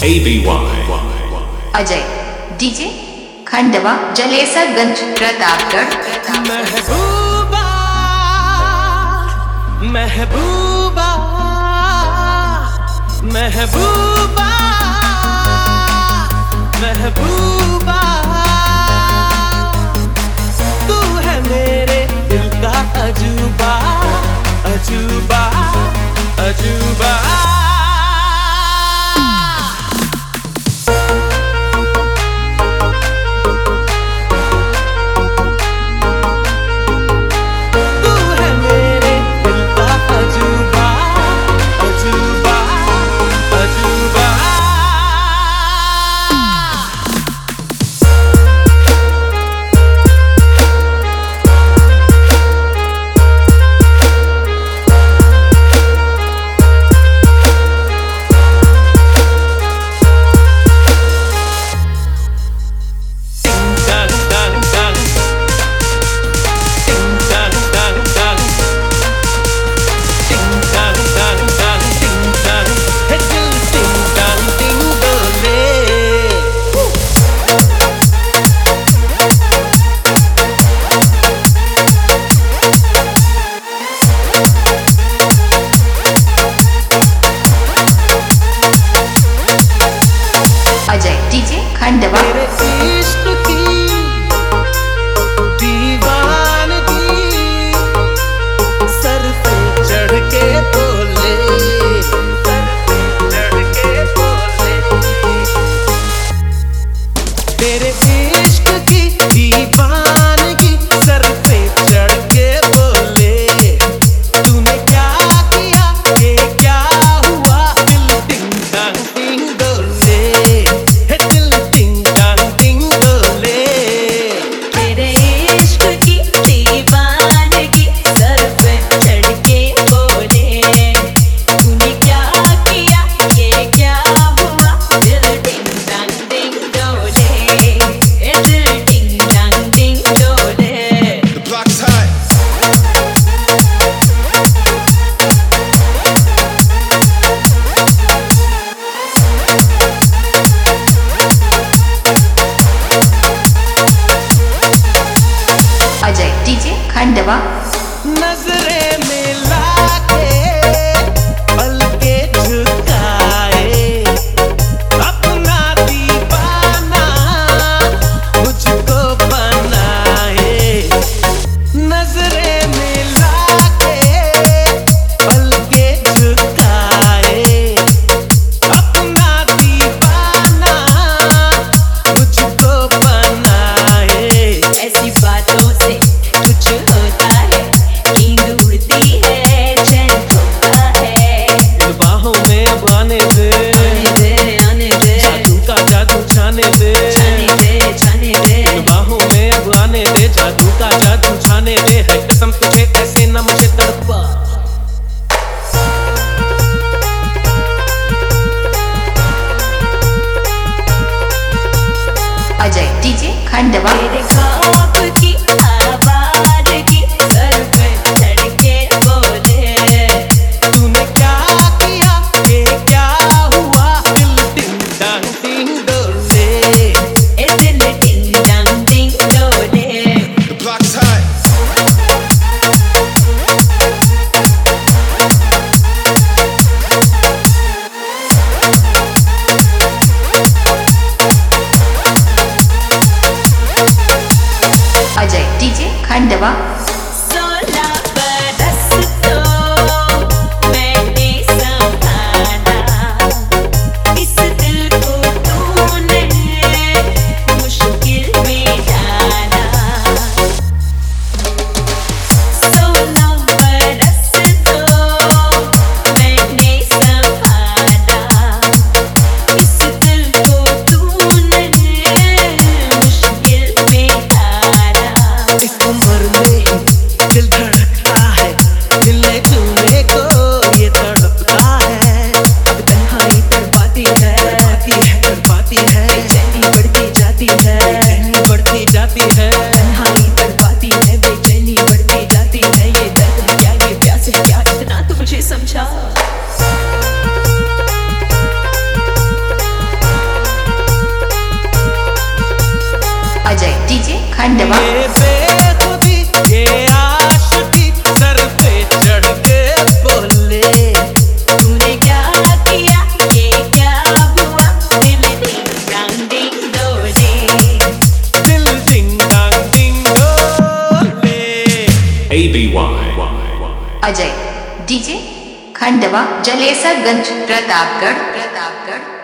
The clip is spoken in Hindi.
अजय डीजे खंडवा जलेसरगंज प्रतापगढ़। महबूबा महबूबा महबूबा महबूबा तू है मेरे दिल का अजूबा अजूबा अजूबा। अजय डीजे खंडवा। इश्क की दीवानगी सर पे चढ़ के बोले, सर पे चढ़ के बोले। तेरे इश्क की दीवानगी सर पे चढ़ के बोले। तूने क्या किया ये क्या हुआ दिल टिंग टांग टिंग डोले। अजय डीजे खंडवा। नजरे मिला के पल के झुकाए, अपना दीवाना मुझको बनाए। नजरे मिला के पल के झुकाए, अपना दीवाना मुझको बनाए। ऐसी बातों से कुछ होता है, नींद उड़ती है, चैन खोता है। बाहों में अब आने दे, आने दे जादू का जादू छाने दे, छाने दे। बाहों में अब आने दे, जादू का जादू छाने दे। है कसम तुझे ऐसे न मुझे तड़पा। अजय डीजे खंडवा। तेरे ख्वाब की आवाज की सर पे चढ़ के बोले। तूने क्या किया ये क्या हुआ दिल टिंग टांग टिंग डोले। ए दिल टिंग टांग टिंग डोले। अजय डीजे खंडवा। 16 बरस तो मैंने संभाला, इस दिल को तूने मुश्किल में डाला। 16 बरस तो मैंने संभाला, इस दिल को तूने मुश्किल में डाला। इस उम्र में खंडवा ये बेखुदी ये आशिकी सर पे चढ़ के बोले तूने क्या किया ये क्या हुआ दिल डिंग डोले दिल डिंग डांग डिंग डोले। ABY. अजय डीजे खंडवा जलेसरगंज प्रतापगढ़